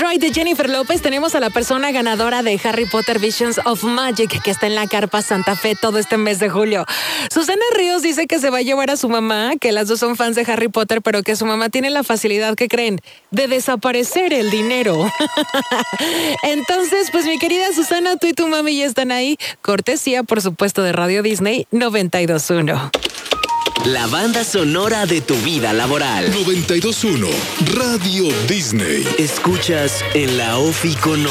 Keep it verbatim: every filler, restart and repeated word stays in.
Detroit de Jennifer López, tenemos a la persona ganadora de Harry Potter Visions of Magic, que está en la Carpa Santa Fe todo este mes de julio. Susana Ríos dice que se va a llevar a su mamá, que las dos son fans de Harry Potter, pero que su mamá tiene la facilidad, que creen, de desaparecer el dinero. Entonces, pues mi querida Susana, tú y tu mami ya están ahí. Cortesía, por supuesto, de Radio Disney noventa y dos punto uno. La banda sonora de tu vida laboral. noventa y dos punto uno Radio Disney. Escuchas en la Ofi con